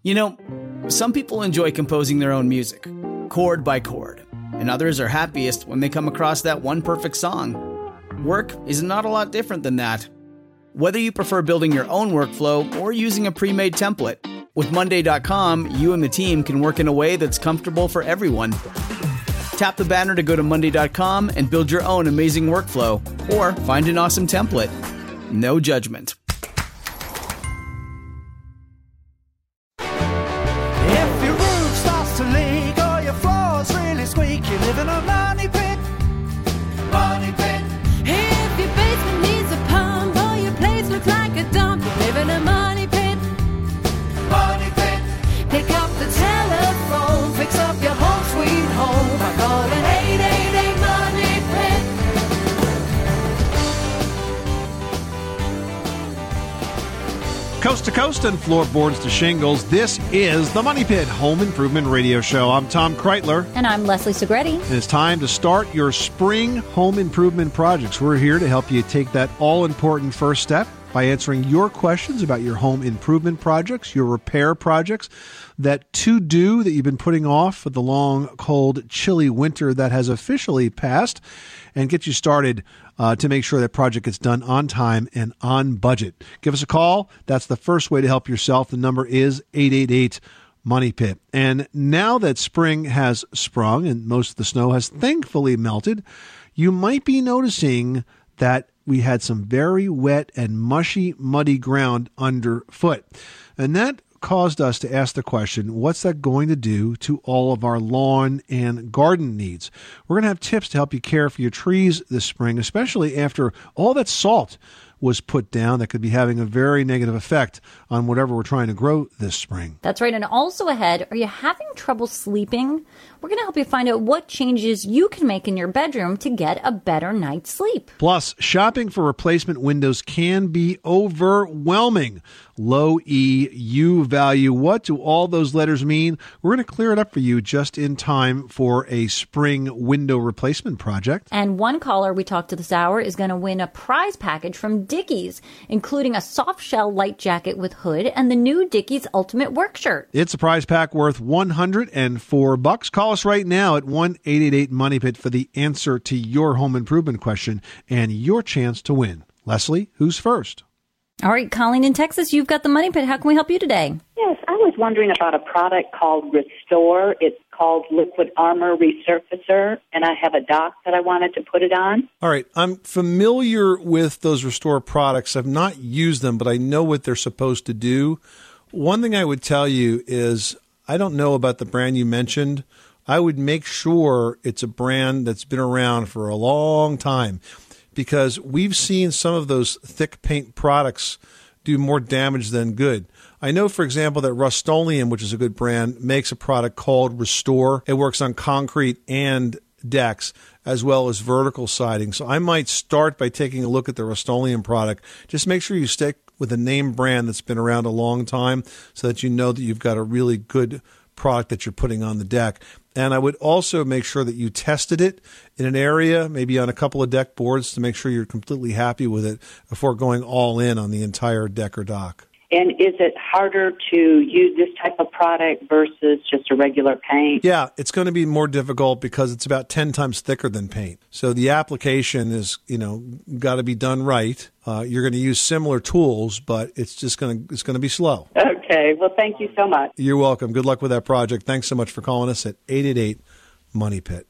You know, some people enjoy composing their own music, chord by chord, and others are happiest when they come across that one perfect song. Work is not a lot different than that. Whether you prefer building your own workflow or using a pre-made template, with Monday.com, you and the team can work in a way that's comfortable for everyone. Tap the banner to go to Monday.com and build your own amazing workflow, or find an awesome template. No judgment. If your roof starts to leak or your floor's really squeaky, live in a money pit. Money pit. If your basement needs a pump or your place looks like a dump, you live in a money pit. Money pit. Pick up the telephone, fix up your home sweet home by calling 888 Money Pit. Coast to coast and floorboards to shingles, this is the Money Pit Home Improvement Radio Show. I'm Tom Kreitler. And I'm Leslie Segretti. And it's time to start your spring home improvement projects. We're here to help you take that all-important first step by answering your questions about your home improvement projects, your repair projects, that to-do that you've been putting off for the long, cold, chilly winter that has officially passed, and get you started to make sure that project gets done on time and on budget. Give us a call. That's the first way to help yourself. The number is 888-MONEY-PIT. And now that spring has sprung and most of the snow has thankfully melted, you might be noticing that we had some very wet and mushy, muddy ground underfoot. And that caused us to ask the question, what's that going to do to all of our lawn and garden needs? We're going to have tips to help you care for your trees this spring, especially after all that salt was put down that could be having a very negative effect on whatever we're trying to grow this spring. That's right. And also ahead, are you having trouble sleeping? We're going to help you find out what changes you can make in your bedroom to get a better night's sleep. Plus, shopping for replacement windows can be overwhelming. Low E, U value. What do all those letters mean? We're going to clear it up for you just in time for a spring window replacement project. And one caller we talked to this hour is going to win a prize package from Dickies, including a soft shell light jacket with hood and the new Dickies Ultimate Work Shirt. It's a prize pack worth $104. Call us right now at 1-888-MONEY-PIT for the answer to your home improvement question and your chance to win. Leslie, who's first? All right, Colleen in Texas, you've got the Money Pit. How can we help you today? Yes, I was wondering about a product called Restore. It's called Liquid Armor Resurfacer, and I have a dock that I wanted to put it on. All right, I'm familiar with those Restore products. I've not used them, but I know what they're supposed to do. One thing I would tell you is I don't know about the brand you mentioned. I would make sure it's a brand that's been around for a long time, because we've seen some of those thick paint products do more damage than good. I know, for example, that Rust-Oleum, which is a good brand, makes a product called Restore. It works on concrete and decks as well as vertical siding. So I might start by taking a look at the Rust-Oleum product. Just make sure you stick with a name brand that's been around a long time so that you know that you've got a really good product that you're putting on the deck. And I would also make sure that you tested it in an area, maybe on a couple of deck boards, to make sure you're completely happy with it before going all in on the entire deck or dock. And is it harder to use this type of product versus just a regular paint? Yeah, it's going to be more difficult because it's about 10 times thicker than paint. So the application is, got to be done right. You're going to use similar tools, but it's going to be slow. Okay. Well, thank you so much. You're welcome. Good luck with that project. Thanks so much for calling us at 888-MONEY-PIT.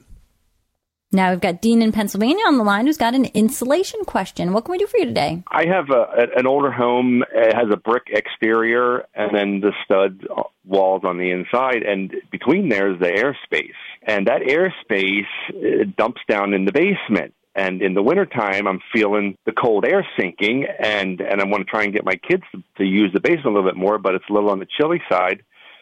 Now we've got Dean in Pennsylvania on the line who's got an insulation question. What can we do for you today? I have an older home. It has a brick exterior and then the stud walls on the inside. And between there is the airspace. And that airspace dumps down in the basement. And in the wintertime, I'm feeling the cold air sinking. And I want to try and get my kids to use the basement a little bit more, but it's a little on the chilly side.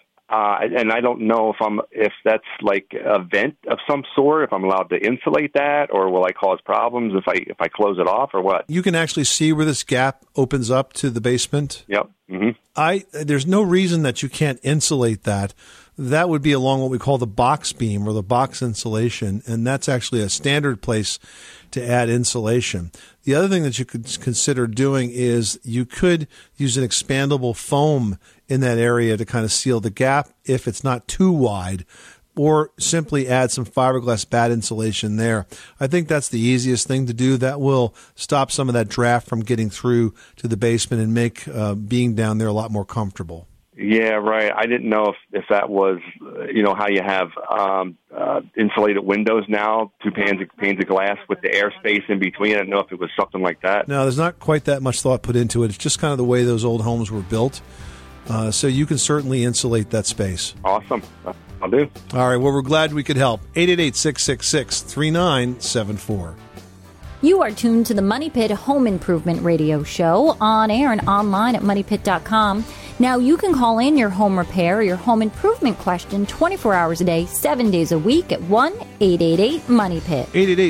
And I don't know if that's like a vent of some sort, if I'm allowed to insulate that, or will I cause problems if I close it off, or what? You can actually see where this gap opens up to the basement. Yep. Mm-hmm. There's no reason that you can't insulate that. That would be along what we call the box beam or the box insulation, and that's actually a standard place to add insulation. The other thing that you could consider doing is you could use an expandable foam in that area to kind of seal the gap if it's not too wide, or simply add some fiberglass bat insulation there. I think that's the easiest thing to do. That will stop some of that draft from getting through to the basement and make being down there a lot more comfortable. Yeah, right. I didn't know if that was, how you have insulated windows now, two panes of glass with the airspace in between. I didn't know if it was something like that. No, there's not quite that much thought put into it. It's just kind of the way those old homes were built. So you can certainly insulate that space. Awesome. I'll do. All right. Well, we're glad we could help. 888-666-3974. You are tuned to the Money Pit Home Improvement Radio Show, on air and online at moneypit.com. Now, you can call in your home repair or your home improvement question 24 hours a day, 7 days a week at 1-888-MONEY-PIT.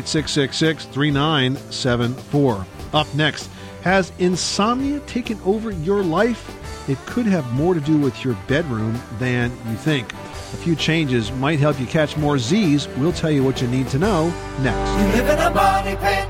888-666-3974. Up next, has insomnia taken over your life? It could have more to do with your bedroom than you think. A few changes might help you catch more Z's. We'll tell you what you need to know next. You live in a money pit.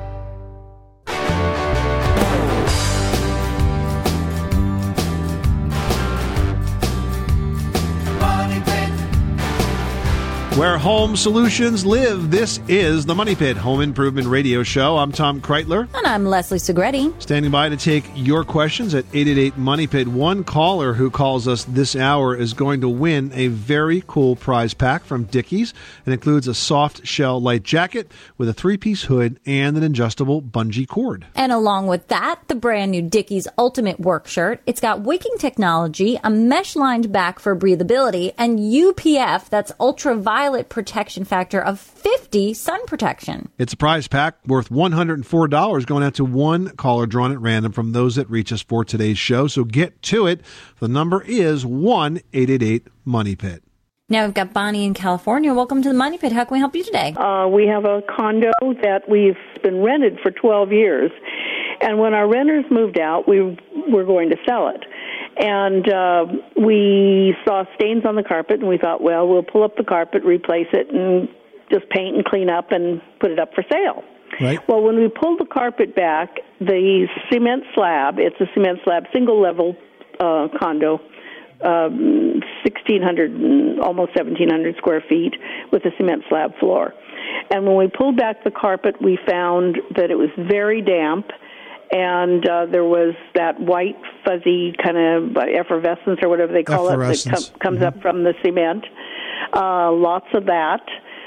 Where home solutions live, this is the Money Pit Home Improvement Radio Show. I'm Tom Kreitler. And I'm Leslie Segretti. Standing by to take your questions at 888-MONEY-PIT. One caller who calls us this hour is going to win a very cool prize pack from Dickies. It includes a soft shell light jacket with a 3-piece hood and an adjustable bungee cord. And along with that, the brand new Dickies Ultimate Work Shirt. It's got wicking technology, a mesh-lined back for breathability, and UPF, that's ultraviolet protection factor of 50 sun protection. It's a prize pack worth $104 going out to one caller drawn at random from those that reach us for today's show. So get to it. The number is 1-888-MONEY-PIT. Now we've got Bonnie in California. Welcome to the Money Pit. How can we help you today? We have a condo that we've been rented for 12 years. And when our renters moved out, we were going to sell it. And we saw stains on the carpet, and we thought, well, we'll pull up the carpet, replace it, and just paint and clean up and put it up for sale. Right. Well, when we pulled the carpet back, the cement slab, it's a cement slab, single-level condo, 1,600, almost 1,700 square feet with a cement slab floor. And when we pulled back the carpet, we found that it was very damp, and there was that white, fuzzy kind of effervescence or whatever they call it that comes up from the cement. Lots of that.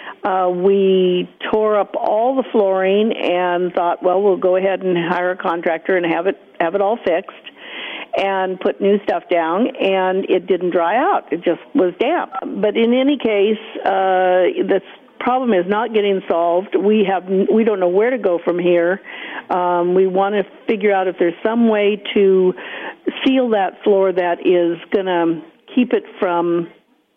We tore up all the flooring and thought, well, we'll go ahead and hire a contractor and have it all fixed and put new stuff down, and it didn't dry out. It just was damp. But in any case, this problem is not getting solved. We don't know where to go from here. We want to figure out if there's some way to seal that floor that is going to keep it from,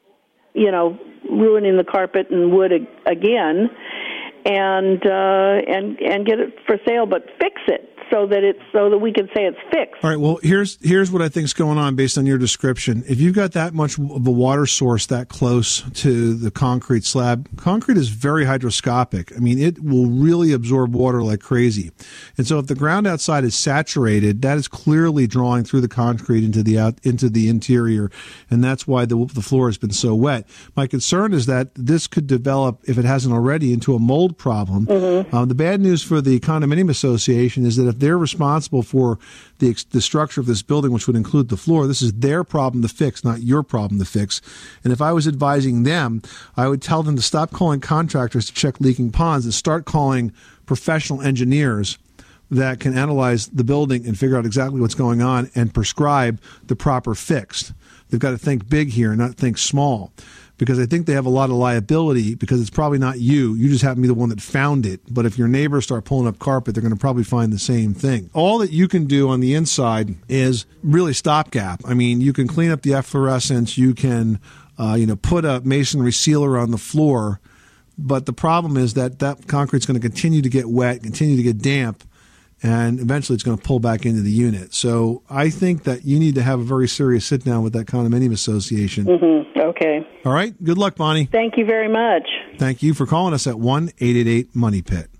ruining the carpet and wood again, and get it for sale, but fix it so that we can say it's fixed. All right. Well, here's what I think is going on based on your description. If you've got that much of a water source that close to the concrete slab, concrete is very hydroscopic. I mean, it will really absorb water like crazy. And so if the ground outside is saturated, that is clearly drawing through the concrete into the interior, and that's why the floor has been so wet. My concern is that this could develop, if it hasn't already, into a mold problem. Mm-hmm. The bad news for the condominium association is that if they're responsible for the structure of this building, which would include the floor, this is their problem to fix, not your problem to fix. And if I was advising them, I would tell them to stop calling contractors to check leaking ponds and start calling professional engineers that can analyze the building and figure out exactly what's going on and prescribe the proper fix. They've got to think big here, not think small, because I think they have a lot of liability because it's probably not you. You just happen to be the one that found it. But if your neighbors start pulling up carpet, they're going to probably find the same thing. All that you can do on the inside is really stopgap. I mean, you can clean up the efflorescence. You can, put a masonry sealer on the floor. But the problem is that concrete's going to continue to get wet, continue to get damp, and eventually it's going to pull back into the unit. So I think that you need to have a very serious sit-down with that condominium association. Mm-hmm. Okay. All right. Good luck, Bonnie. Thank you very much. Thank you for calling us at 1-888-MONEY-PIT.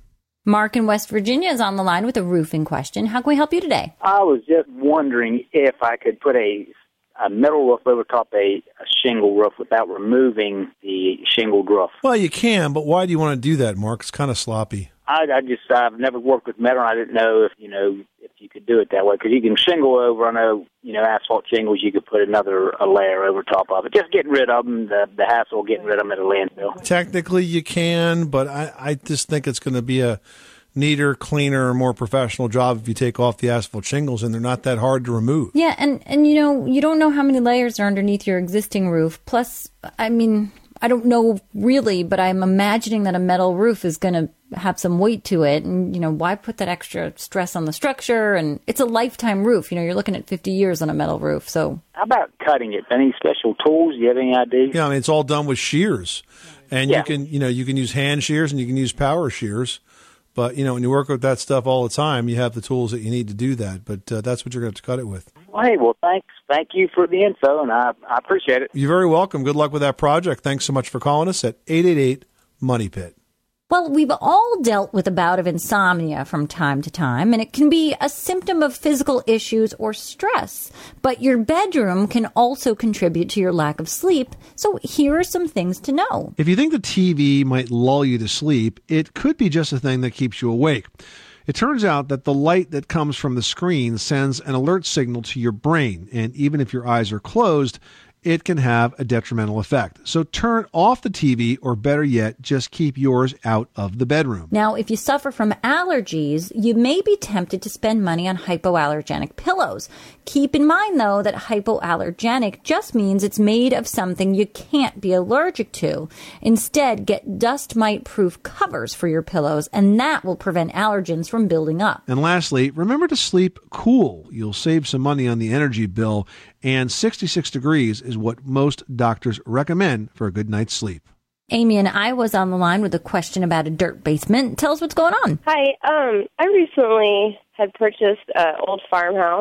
Mark in West Virginia is on the line with a roofing question. How can we help you today? I was just wondering if I could put a metal roof over top a shingle roof without removing the shingled roof. Well, you can, but why do you want to do that, Mark? It's kind of sloppy. I've never worked with metal, and I didn't know if you could do it that way, because you can shingle over. I know, asphalt shingles, you could put a layer over top of it. Just getting rid of them, the hassle of getting rid of them at a landfill. Technically, you can, but I just think it's going to be a neater, cleaner, more professional job if you take off the asphalt shingles, and they're not that hard to remove. Yeah, and you don't know how many layers are underneath your existing roof. Plus, I don't know really, but I'm imagining that a metal roof is going to have some weight to it. And, why put that extra stress on the structure? And it's a lifetime roof. You're looking at 50 years on a metal roof. So how about cutting it? Any special tools? Do you have any idea? Yeah, it's all done with shears. And you can use hand shears and you can use power shears. But, when you work with that stuff all the time, you have the tools that you need to do that. But that's what you're going to have to cut it with. Well, thanks. Thank you for the info, and I appreciate it. You're very welcome. Good luck with that project. Thanks so much for calling us at 888-MONEY-PIT. Well, we've all dealt with a bout of insomnia from time to time, and it can be a symptom of physical issues or stress. But your bedroom can also contribute to your lack of sleep, so here are some things to know. If you think the TV might lull you to sleep, it could be just a thing that keeps you awake. It turns out that the light that comes from the screen sends an alert signal to your brain, and even if your eyes are closed, it can have a detrimental effect. So turn off the TV, or better yet, just keep yours out of the bedroom. Now, if you suffer from allergies, you may be tempted to spend money on hypoallergenic pillows. Keep in mind, though, that hypoallergenic just means it's made of something you can't be allergic to. Instead, get dust mite-proof covers for your pillows, and that will prevent allergens from building up. And lastly, remember to sleep cool. You'll save some money on the energy bill, and 66 degrees is what most doctors recommend for a good night's sleep. Amy and I was on the line with a question about a dirt basement. Tell us what's going on. Hi. I recently had purchased an old farmhouse,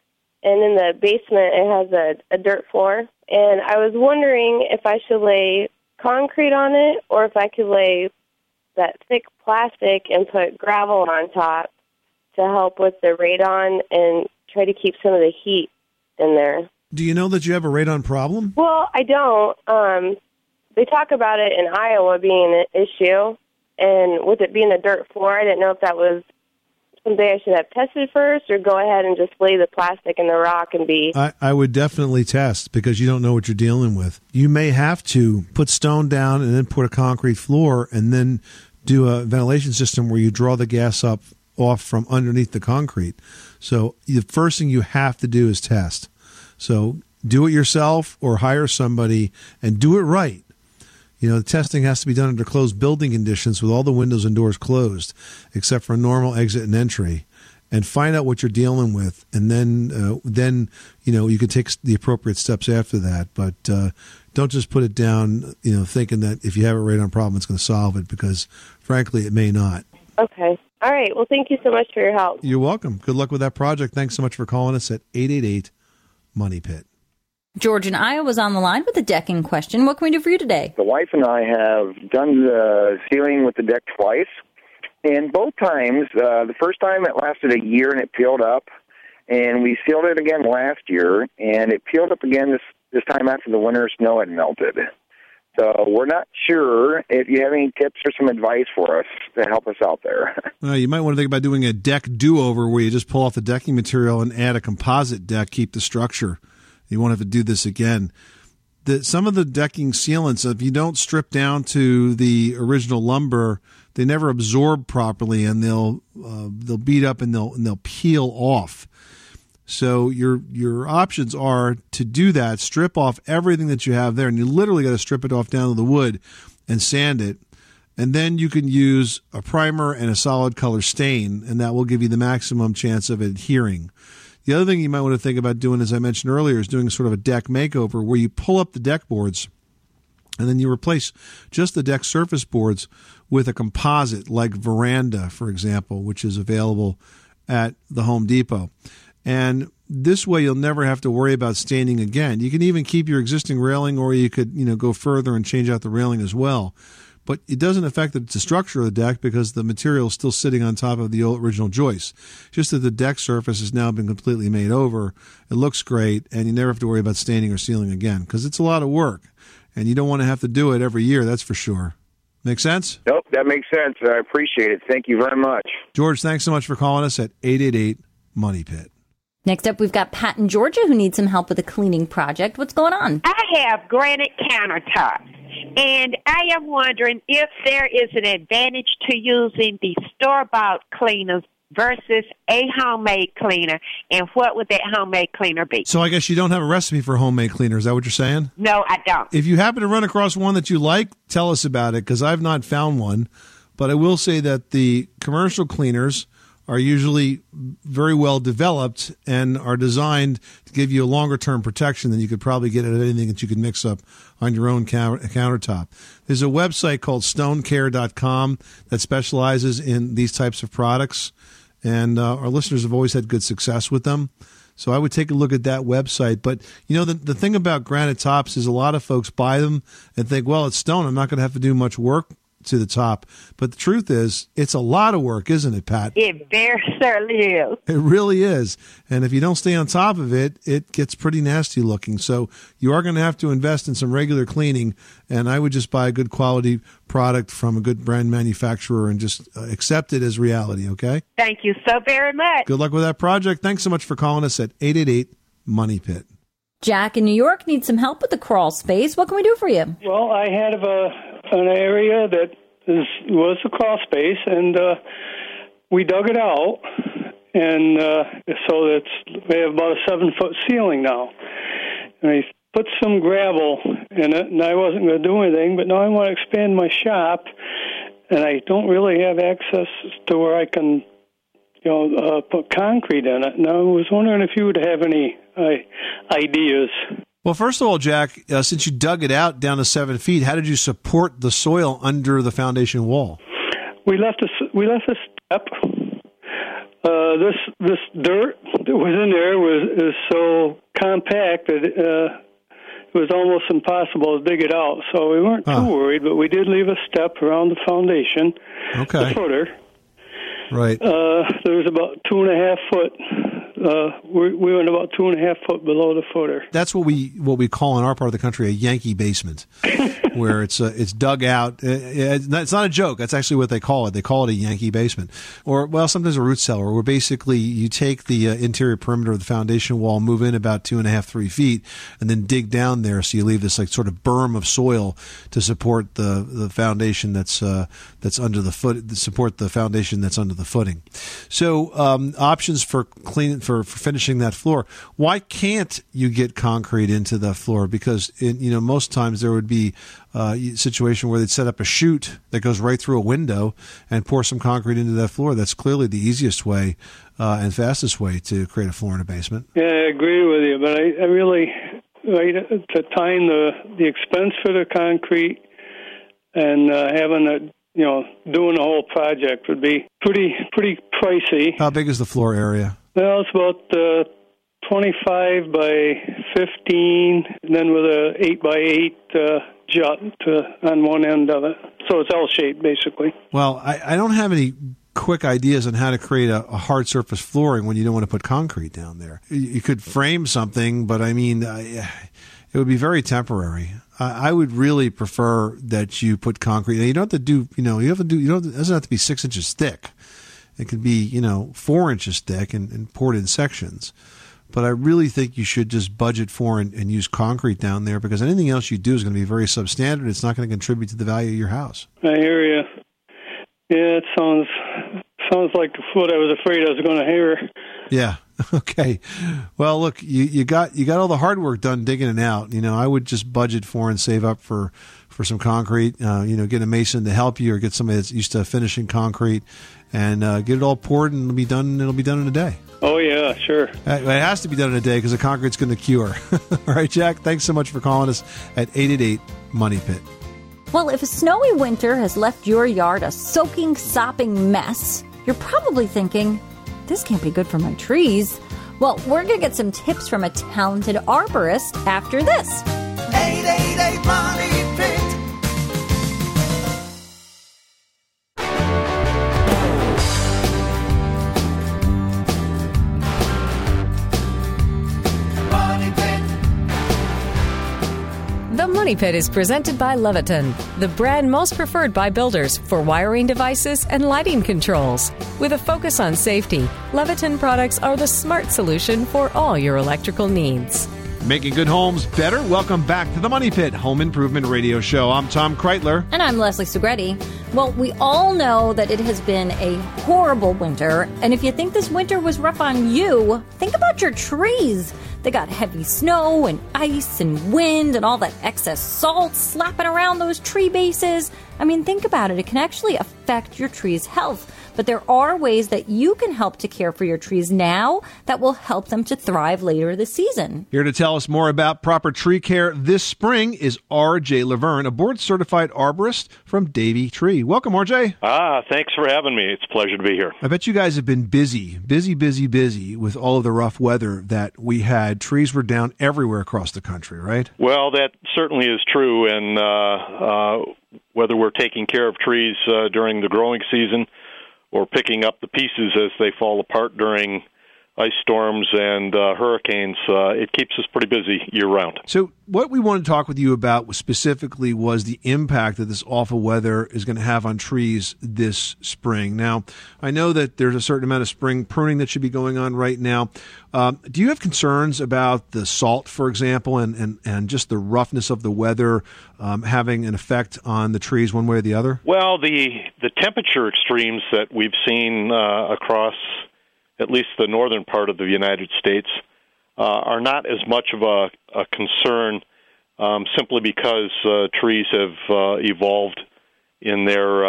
and in the basement it has a dirt floor. And I was wondering if I should lay concrete on it or if I could lay that thick plastic and put gravel on top to help with the radon and try to keep some of the heat in there. Do you know that you have a radon problem? Well, I don't. They talk about it in Iowa being an issue, and with it being a dirt floor, I didn't know if that was something I should have tested first or go ahead and just lay the plastic in the rock and be... I would definitely test, because you don't know what you're dealing with. You may have to put stone down and then put a concrete floor and then do a ventilation system where you draw the gas up off from underneath the concrete. So the first thing you have to do is test. So do it yourself or hire somebody and do it right. The testing has to be done under closed building conditions with all the windows and doors closed, except for normal exit and entry, and find out what you're dealing with. And then you can take the appropriate steps after that. But don't just put it down, thinking that if you have a radon problem, it's going to solve it, because frankly, it may not. Okay. All right. Well, thank you so much for your help. You're welcome. Good luck with that project. Thanks so much for calling us at 888-MONEY-PIT. George in Iowa was on the line with a decking question. What can we do for you today? The wife and I have done the ceiling with the deck twice, and both times, the first time it lasted a year and it peeled up, and we sealed it again last year, and it peeled up again this time after the winter snow had melted. So we're not sure if you have any tips or some advice for us to help us out there. Well, you might want to think about doing a deck do-over where you just pull off the decking material and add a composite deck, keep the structure. You won't have to do this again. Some of the decking sealants, if you don't strip down to the original lumber, they never absorb properly, and they'll beat up and they'll peel off. So your options are to do that, strip off everything that you have there, and you literally got to strip it off down to the wood and sand it. And then you can use a primer and a solid color stain, and that will give you the maximum chance of adhering. The other thing you might want to think about doing, as I mentioned earlier, is doing sort of a deck makeover where you pull up the deck boards and then you replace just the deck surface boards with a composite like Veranda, for example, which is available at the Home Depot. And this way you'll never have to worry about staining again. You can even keep your existing railing, or you could go further and change out the railing as well. but it doesn't affect the structure of the deck because the material is still sitting on top of the original joist. Just that the deck surface has now been completely made over. It looks great, and you never have to worry about staining or sealing again because it's a lot of work, and you don't want to have to do it every year, that's for sure. Make sense? Nope, that makes sense. I appreciate it. Thank you very much. George, thanks so much for calling us at 888-MONEY-PIT. Next up, we've got Pat in Georgia who needs some help with a cleaning project. What's going on? I have granite countertops, and I am wondering if there is an advantage to using the store-bought cleaners versus a homemade cleaner, and what would that homemade cleaner be? So I guess you don't have a recipe for homemade cleaner. Is that what you're saying? No, I don't. If you happen to run across one that you like, tell us about it, because I've not found one. But I will say that the commercial cleaners are usually very well developed and are designed to give you a longer-term protection than you could probably get out of anything that you could mix up on your own countertop. There's a website called stonecare.com that specializes in these types of products, and our listeners have always had good success with them. So I would take a look at that website. But, you know, the thing about granite tops is a lot of folks buy them and think, well, it's stone. I'm not going to have to do much work to the top. But the truth is, it's a lot of work, isn't it, Pat? It very certainly is. It really is. And if you don't stay on top of it, it gets pretty nasty looking. So you are going to have to invest in some regular cleaning. And I would just buy a good quality product from a good brand manufacturer and just accept it as reality, okay? Thank you so very much. Good luck with that project. Thanks so much for calling us at 888-MONEY-PIT. Jack in New York needs some help with the crawl space. What can we do for you? Well, I had an area that was a crawl space, and we dug it out, and so we have about a 7-foot ceiling now. And I put some gravel in it, and I wasn't going to do anything, but now I want to expand my shop, and I don't really have access to where I can, put concrete in it. And I was wondering if you would have any ideas. Well, first of all, Jack, since you dug it out down to 7 feet, how did you support the soil under the foundation wall? We left a step. This dirt that was in there is so compact that it was almost impossible to dig it out. So we weren't too worried, but we did leave a step around the foundation, the footer. Right. There was about 2.5 foot. We went about 2.5 foot below the footer. That's what we call in our part of the country a Yankee basement, where it's dug out. It's not a joke. That's actually what they call it. They call it a Yankee basement, or sometimes a root cellar, where basically you take the interior perimeter of the foundation wall, move in about 2.5-3 feet, and then dig down there. So you leave this like sort of berm of soil to support the foundation that's under the foot, support the foundation that's under the footing. So options for cleaning for finishing that floor. Why can't you get concrete into the floor? Because most times there would be a situation where they'd set up a chute that goes right through a window and pour some concrete into that floor. That's clearly the easiest way and fastest way to create a floor in a basement. Yeah, I agree with you, but I really to time the expense for the concrete and having it. Doing the whole project would be pretty pricey. How big is the floor area? Well, it's about 25 by 15, and then with a 8 by 8 jut on one end of it. So it's L-shaped, basically. Well, I don't have any quick ideas on how to create a hard surface flooring when you don't want to put concrete down there. You could frame something, but I mean, it would be very temporary. I would really prefer that you put concrete. Now, you don't have to do, it doesn't have to be 6 inches thick. It could be, 4 inches thick and poured in sections. But I really think you should just budget for and use concrete down there, because anything else you do is going to be very substandard. It's not going to contribute to the value of your house. I hear you. Yeah, it sounds like what I was afraid I was going to hear. Yeah. Okay. Well, look, you got all the hard work done digging it out. I would just budget for and save up for some concrete. Get a mason to help you, or get somebody that's used to finishing concrete, and get it all poured, and it'll be done. It'll be done in a day. Oh yeah, sure. It has to be done in a day because the concrete's going to cure. All right, Jack. Thanks so much for calling us at 888-MONEY-PIT. Well, if a snowy winter has left your yard a soaking, sopping mess, you're probably thinking, this can't be good for my trees. Well, we're going to get some tips from a talented arborist after this. 888-MONEY-PIT. The Money Pit is presented by Leviton, the brand most preferred by builders for wiring devices and lighting controls. With a focus on safety, Leviton products are the smart solution for all your electrical needs. Making good homes better. Welcome back to the Money Pit Home Improvement Radio Show. I'm Tom Kreitler. And I'm Leslie Segretti. Well, we all know that it has been a horrible winter. And if you think this winter was rough on you, think about your trees. They got heavy snow and ice and wind and all that excess salt slapping around those tree bases. I mean, think about it. It can actually affect your tree's health. But there are ways that you can help to care for your trees now that will help them to thrive later this season. Here to tell us more about proper tree care this spring is R.J. Laverne, a board-certified arborist from Davey Tree. Welcome, R.J. Thanks for having me. It's a pleasure to be here. I bet you guys have been busy with all of the rough weather that we had. Trees were down everywhere across the country, right? Well, that certainly is true, and whether we're taking care of trees during the growing season or picking up the pieces as they fall apart during ice storms and hurricanes, it keeps us pretty busy year-round. So what we wanted to talk with you about specifically was the impact that this awful weather is going to have on trees this spring. Now, I know that there's a certain amount of spring pruning that should be going on right now. Do you have concerns about the salt, for example, and just the roughness of the weather having an effect on the trees one way or the other? Well, the temperature extremes that we've seen across at least the northern part of the United States are not as much of a concern simply because trees have evolved in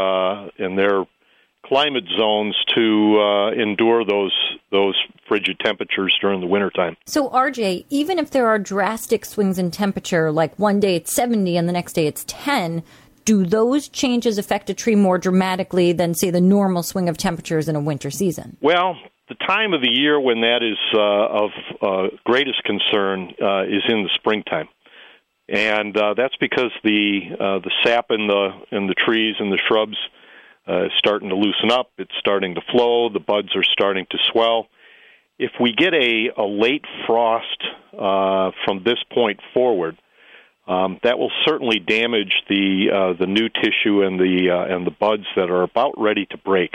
their climate zones to endure those frigid temperatures during the wintertime. So, RJ, even if there are drastic swings in temperature, like one day it's 70 and the next day it's 10, do those changes affect a tree more dramatically than, say, the normal swing of temperatures in a winter season? Well, the time of the year when that is of greatest concern is in the springtime. And that's because the sap in the trees and the shrubs is starting to loosen up. It's starting to flow. The buds are starting to swell. If we get a late frost from this point forward, that will certainly damage the new tissue and the buds that are about ready to break.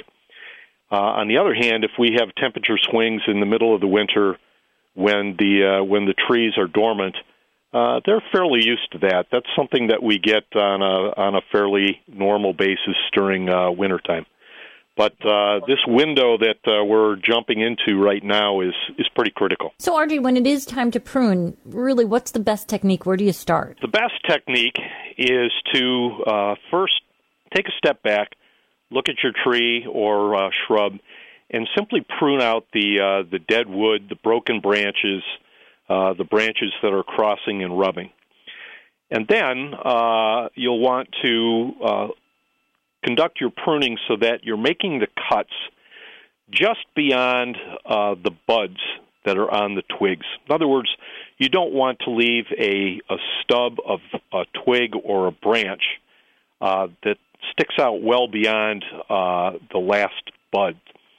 On the other hand, if we have temperature swings in the middle of the winter when the trees are dormant, they're fairly used to that. That's something that we get on a fairly normal basis during wintertime. But this window that we're jumping into right now is pretty critical. So, RJ, when it is time to prune, really, what's the best technique? Where do you start? The best technique is to first take a step back, look at your tree or shrub, and simply prune out the dead wood, the broken branches, the branches that are crossing and rubbing. And then you'll want to conduct your pruning so that you're making the cuts just beyond the buds that are on the twigs. In other words, you don't want to leave a stub of a twig or a branch that sticks out well beyond the last bud.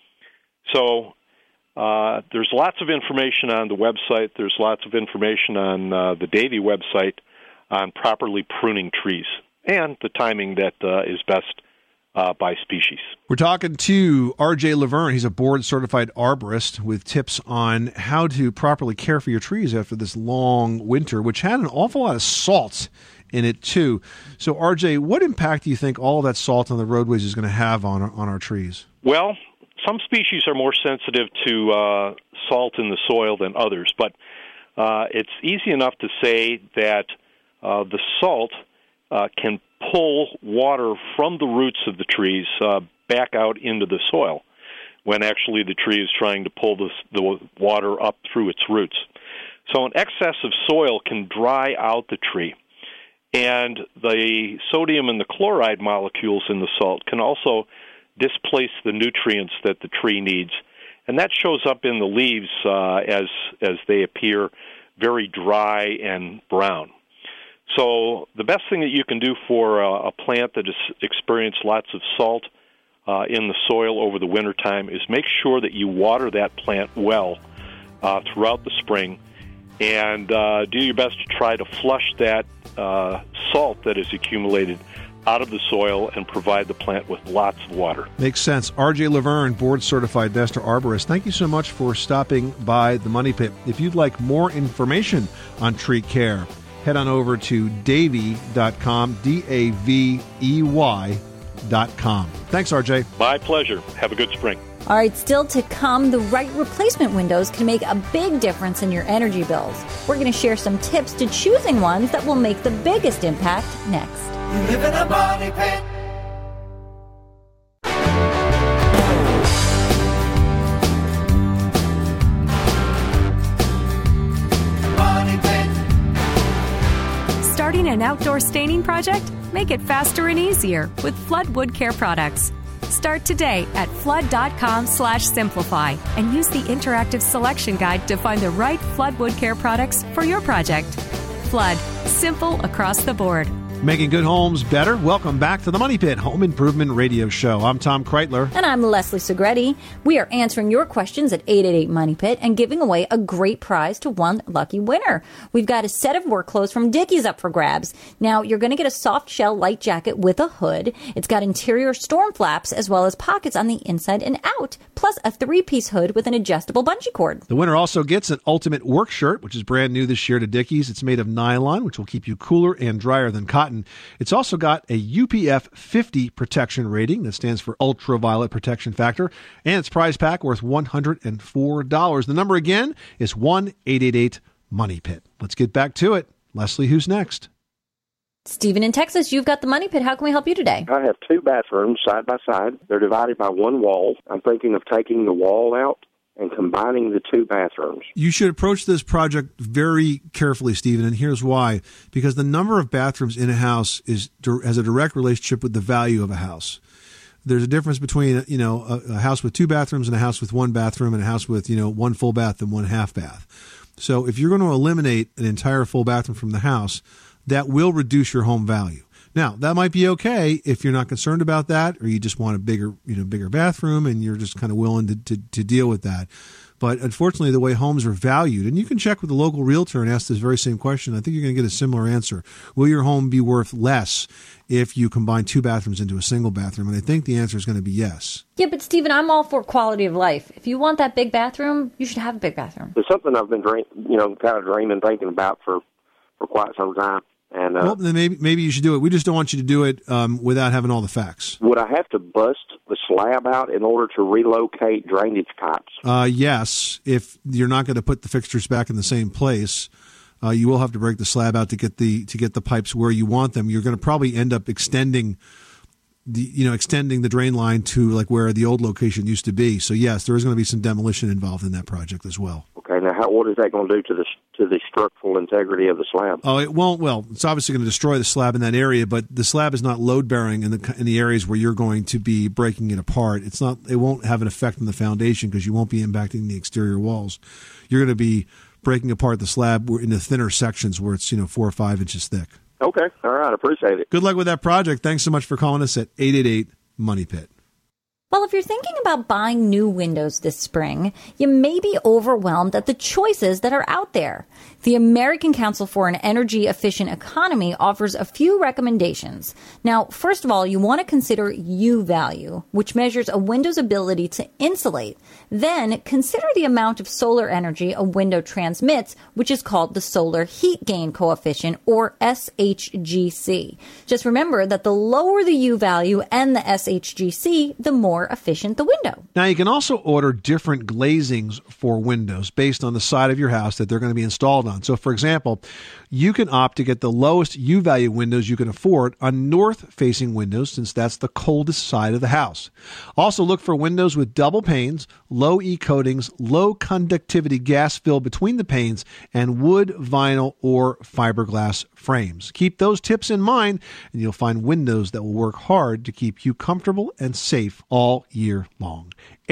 So there's lots of information on the website. There's lots of information on the Davey website on properly pruning trees and the timing that is best by species. We're talking to R.J. Laverne. He's a board-certified arborist with tips on how to properly care for your trees after this long winter, which had an awful lot of salt in it, too. So, R.J., what impact do you think all of that salt on the roadways is going to have on our trees? Well, some species are more sensitive to salt in the soil than others, but it's easy enough to say that the salt can pull water from the roots of the trees back out into the soil when actually the tree is trying to pull the water up through its roots. So an excess of soil can dry out the tree. And the sodium and the chloride molecules in the salt can also displace the nutrients that the tree needs. And that shows up in the leaves as they appear very dry and brown. So the best thing that you can do for a plant that has experienced lots of salt in the soil over the wintertime is make sure that you water that plant well throughout the spring. and do your best to try to flush that salt that is accumulated out of the soil and provide the plant with lots of water. Makes sense. R.J. Laverne, board-certified master arborist, thank you so much for stopping by the Money Pit. If you'd like more information on tree care, head on over to davey.com, DAVEY.com. Thanks, R.J. My pleasure. Have a good spring. All right, still to come, the right replacement windows can make a big difference in your energy bills. We're going to share some tips to choosing ones that will make the biggest impact next. You live in a money pit. Money pit. Starting an outdoor staining project? Make it faster and easier with Flood Wood Care products. Start today at flood.com/simplify and use the interactive selection guide to find the right Flood Wood Care products for your project. Flood, simple across the board. Making good homes better. Welcome back to the Money Pit Home Improvement Radio Show. I'm Tom Kreitler. And I'm Leslie Segretti. We are answering your questions at 888-MONEY-PIT and giving away a great prize to one lucky winner. We've got a set of work clothes from Dickies up for grabs. Now, you're going to get a soft shell light jacket with a hood. It's got interior storm flaps as well as pockets on the inside and out, plus a 3-piece hood with an adjustable bungee cord. The winner also gets an ultimate work shirt, which is brand new this year to Dickies. It's made of nylon, which will keep you cooler and drier than cotton. It's also got a UPF 50 protection rating that stands for ultraviolet protection factor, and its prize pack worth $104. The number again is 1-888-MONEY-PIT. Let's get back to it. Leslie, who's next? Stephen in Texas, you've got the Money Pit. How can we help you today? I have 2 bathrooms side by side. They're divided by 1 wall. I'm thinking of taking the wall out and combining the 2 bathrooms. You should approach this project very carefully, Stephen, and here's why. Because the number of bathrooms in a house has a direct relationship with the value of a house. There's a difference between a house with 2 bathrooms and a house with 1 bathroom and a house with 1 full bath and 1 half bath. So if you're going to eliminate an entire full bathroom from the house, that will reduce your home value. Now, that might be okay if you're not concerned about that, or you just want a bigger bathroom and you're just kind of willing to deal with that. But unfortunately, the way homes are valued, and you can check with the local realtor and ask this very same question, I think you're going to get a similar answer. Will your home be worth less if you combine 2 bathrooms into a single bathroom? And I think the answer is going to be yes. Yeah, but Stephen, I'm all for quality of life. If you want that big bathroom, you should have a big bathroom. It's something I've been dreaming, thinking about for quite some time. And well, then maybe you should do it. We just don't want you to do it without having all the facts. Would I have to bust the slab out in order to relocate drainage pipes? Yes. If you're not going to put the fixtures back in the same place, you will have to break the slab out to get the pipes where you want them. You're going to probably end up extending the drain line to like where the old location used to be. So yes, there is going to be some demolition involved in that project as well. Okay. Now, what is that going to do to the structural integrity of the slab? Oh, it won't. Well, it's obviously going to destroy the slab in that area, but the slab is not load bearing in the areas where you're going to be breaking it apart. It won't have an effect on the foundation because you won't be impacting the exterior walls. You're going to be breaking apart the slab in the thinner sections where it's 4 or 5 inches thick. Okay. All right. I appreciate it. Good luck with that project. Thanks so much for calling us at 888-MONEY-PIT. Well, if you're thinking about buying new windows this spring, you may be overwhelmed at the choices that are out there. The American Council for an Energy Efficient Economy offers a few recommendations. Now, first of all, you want to consider U value, which measures a window's ability to insulate. Then consider the amount of solar energy a window transmits, which is called the solar heat gain coefficient, or SHGC. Just remember that the lower the U value and the SHGC, the more efficient the window. Now, you can also order different glazings for windows based on the side of your house that they're going to be installed on. So, for example, you can opt to get the lowest U-value windows you can afford on north-facing windows, since that's the coldest side of the house. Also, look for windows with double panes, low E coatings, low conductivity gas fill between the panes, and wood, vinyl, or fiberglass frames. Keep those tips in mind, and you'll find windows that will work hard to keep you comfortable and safe all year long.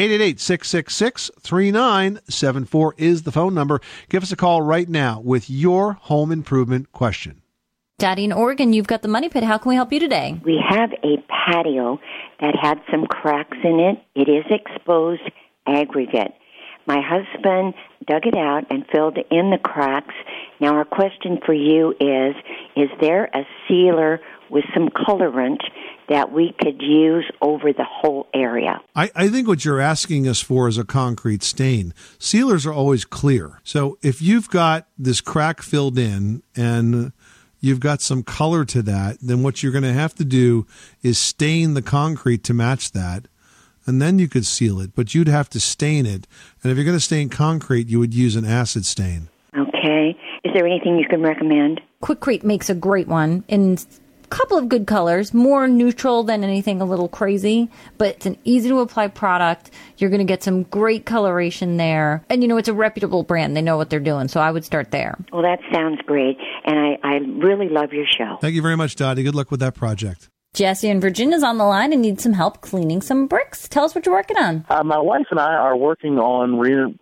888-666-3974 is the phone number. Give us a call right now with your home improvement question. Daddy in Oregon, you've got the Money Pit. How can we help you today? We have a patio that had some cracks in it. It is exposed aggregate, My husband dug it out and filled in the cracks. Now our question for you is there a sealer with some colorant that we could use over the whole area? I think what you're asking us for is a concrete stain. Sealers are always clear. So if you've got this crack filled in and you've got some color to that, then what you're going to have to do is stain the concrete to match that, and then you could seal it. But you'd have to stain it. And if you're going to stain concrete, you would use an acid stain. Okay. Is there anything you can recommend? Quikrete makes a great one in a couple of good colors, more neutral than anything a little crazy, but it's an easy to apply product. You're going to get some great coloration there. And it's a reputable brand. They know what they're doing. So I would start there. Well, that sounds great. And I really love your show. Thank you very much, Dottie. Good luck with that project. Jesse in Virginia's on the line and needs some help cleaning some bricks. Tell us what you're working on. My wife and I are working on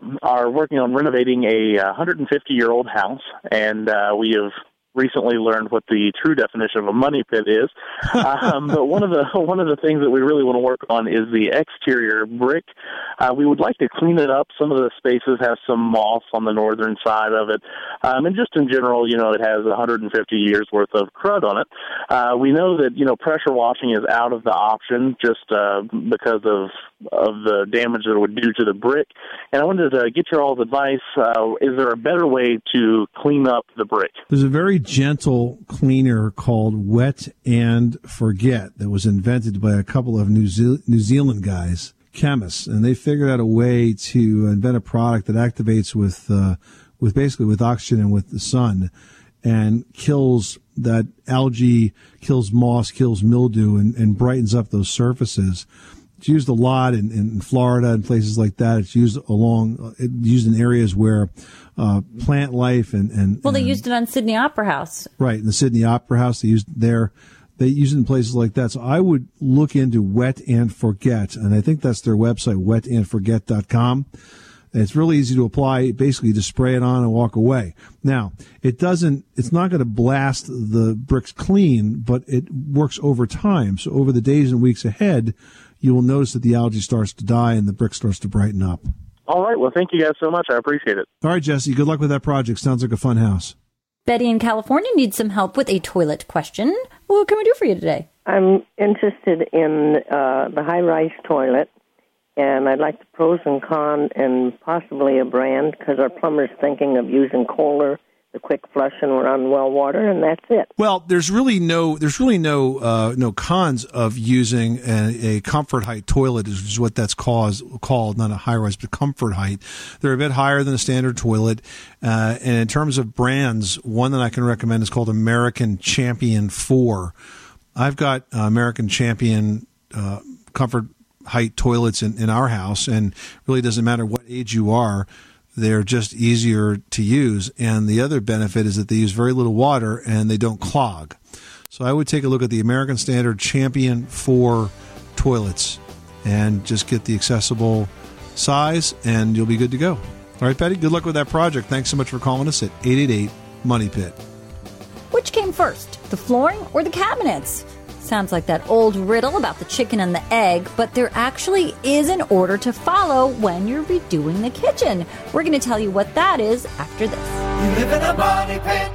renovating a 150-year-old house, and we have recently learned what the true definition of a money pit is. But one of the things that we really want to work on is the exterior brick. We would like to clean it up. Some of the spaces have some moss on the northern side of it. And just in general, it has 150 years worth of crud on it. We know that, pressure washing is out of the option just because of the damage that it would do to the brick. And I wanted to get your all's advice. Is there a better way to clean up the brick? There's a very gentle cleaner called Wet and Forget that was invented by a couple of New Zealand guys, chemists, and they figured out a way to invent a product that activates with oxygen and with the sun and kills that algae, kills moss, kills mildew, and brightens up those surfaces. It's used a lot in Florida and places like that. It's used in areas where plant life and they used it on Sydney Opera House. Right, in the Sydney Opera House, they use it in places like that. So I would look into Wet and Forget, and I think that's their website, wetandforget.com. It's really easy to apply. Basically, just spray it on and walk away. Now, it's not going to blast the bricks clean, but it works over time. So over the days and weeks ahead, you will notice that the algae starts to die and the brick starts to brighten up. All right. Well, thank you guys so much. I appreciate it. All right, Jesse. Good luck with that project. Sounds like a fun house. Betty in California needs some help with a toilet question. What can we do for you today? I'm interested in the high-rise toilet, and I'd like the pros and cons and possibly a brand because our plumber's thinking of using Kohler, the quick flush, and we're on well water, and that's it. Well, there's really no cons of using a comfort height toilet, is what that's called, not a high rise, but comfort height. They're a bit higher than a standard toilet. And in terms of brands, one that I can recommend is called American Champion 4. I've got American Champion comfort height toilets in our house, and really doesn't matter what age you are. They're just easier to use. And the other benefit is that they use very little water and they don't clog. So I would take a look at the American Standard Champion 4 toilets and just get the accessible size and you'll be good to go. All right, Betty, good luck with that project. Thanks so much for calling us at 888-MONEY-PIT. Which came first, the flooring or the cabinets? Sounds like that old riddle about the chicken and the egg, but there actually is an order to follow when you're redoing the kitchen. We're going to tell you what that is after this. You live in a money pit.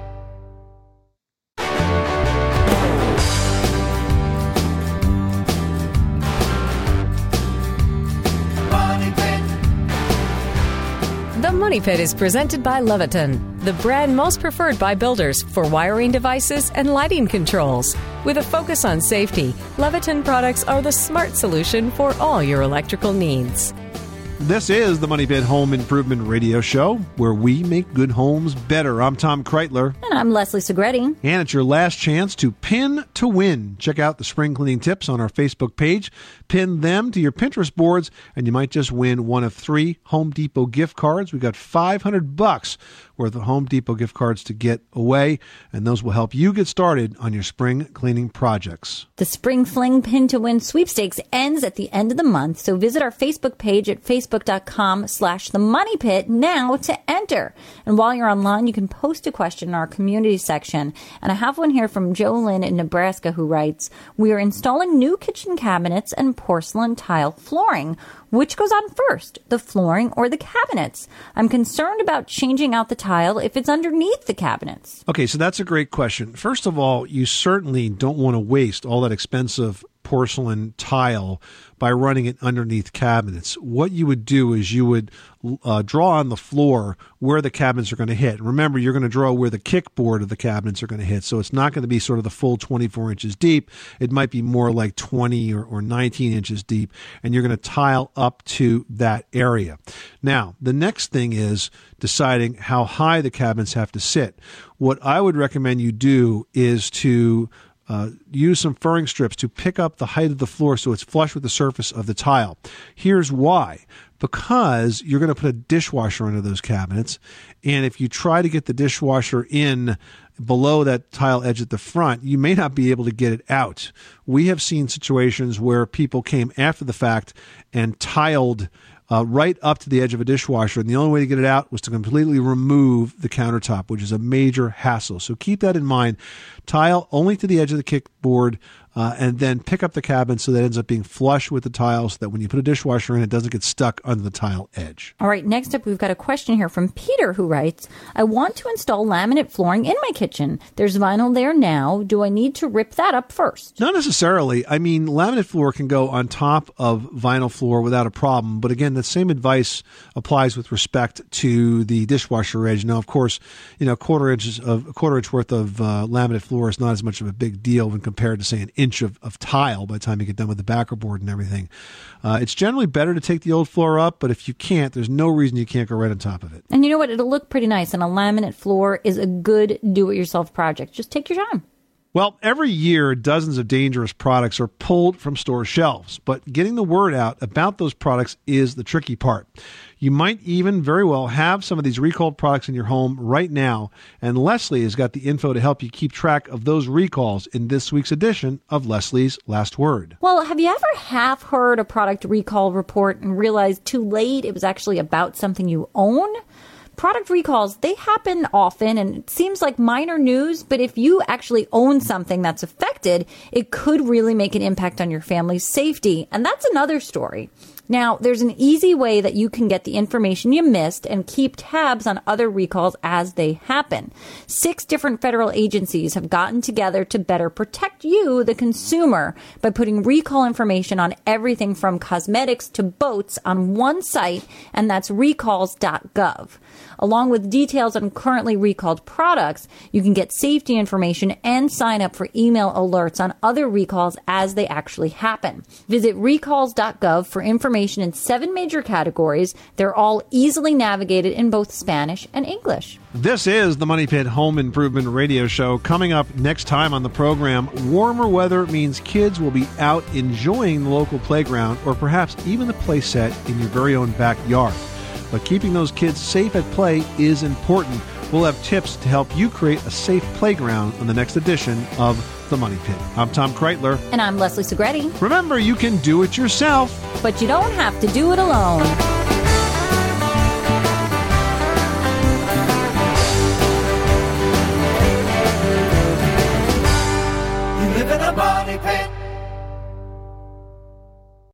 The Money Pit is presented by Leviton, the brand most preferred by builders for wiring devices and lighting controls. With a focus on safety, Leviton products are the smart solution for all your electrical needs. This is the Money Pit Home Improvement Radio Show, where we make good homes better. I'm Tom Kreitler. And I'm Leslie Segretti. And it's your last chance to pin to win. Check out the spring cleaning tips on our Facebook page. Pin them to your Pinterest boards, and you might just win one of 3 Home Depot gift cards. We got $500 worth of Home Depot gift cards to get away, and those will help you get started on your spring cleaning projects. The Spring Fling Pin to Win sweepstakes ends at the end of the month, so visit our Facebook page at Facebook.com facebook.com/themoneypit now to enter. And while you're online, you can post a question in our community section. And I have one here from Jolyn in Nebraska who writes, we are installing new kitchen cabinets and porcelain tile flooring. Which goes on first, the flooring or the cabinets? I'm concerned about changing out the tile if it's underneath the cabinets. Okay, so that's a great question. First of all, you certainly don't want to waste all that expensive porcelain tile by running it underneath cabinets. What you would do is you would draw on the floor where the cabinets are going to hit. And remember, you're going to draw where the kickboard of the cabinets are going to hit. So it's not going to be sort of the full 24 inches deep. It might be more like 20 or 19 inches deep. And you're going to tile up to that area. Now, the next thing is deciding how high the cabinets have to sit. What I would recommend you do is to use some furring strips to pick up the height of the floor so it's flush with the surface of the tile. Here's why. Because you're going to put a dishwasher under those cabinets, and if you try to get the dishwasher in below that tile edge at the front, you may not be able to get it out. We have seen situations where people came after the fact and tiled right up to the edge of a dishwasher, and the only way to get it out was to completely remove the countertop, which is a major hassle. So keep that in mind. Tile only to the edge of the kickboard, and then pick up the cabinet so that it ends up being flush with the tile so that when you put a dishwasher in, it doesn't get stuck under the tile edge. All right, next up, we've got a question here from Peter who writes, I want to install laminate flooring in my kitchen. There's vinyl there now. Do I need to rip that up first? Not necessarily. I mean, laminate floor can go on top of vinyl floor without a problem. But again, the same advice applies with respect to the dishwasher edge. Now, of course, a quarter inch worth of laminate floor is not as much of a big deal when compared to, say, an inch of tile by the time you get done with the backer board and everything. It's generally better to take the old floor up, but if you can't, there's no reason you can't go right on top of it. And you know what? It'll look pretty nice, and a laminate floor is a good do-it-yourself project. Just take your time. Well, every year, dozens of dangerous products are pulled from store shelves, but getting the word out about those products is the tricky part. You might even very well have some of these recalled products in your home right now, and Leslie has got the info to help you keep track of those recalls in this week's edition of Leslie's Last Word. Well, have you ever half heard a product recall report and realized too late it was actually about something you own? Product recalls, they happen often, and it seems like minor news, but if you actually own something that's affected, it could really make an impact on your family's safety, and that's another story. Now, there's an easy way that you can get the information you missed and keep tabs on other recalls as they happen. 6 different federal agencies have gotten together to better protect you, the consumer, by putting recall information on everything from cosmetics to boats on one site, and that's recalls.gov. Along with details on currently recalled products, you can get safety information and sign up for email alerts on other recalls as they actually happen. Visit recalls.gov for information in 7 major categories. They're all easily navigated in both Spanish and English. This is the Money Pit Home Improvement Radio Show. Coming up next time on the program, warmer weather means kids will be out enjoying the local playground or perhaps even the play set in your very own backyard. But keeping those kids safe at play is important. We'll have tips to help you create a safe playground on the next edition of The Money Pit. I'm Tom Kreitler. And I'm Leslie Segretti. Remember, you can do it yourself, but you don't have to do it alone.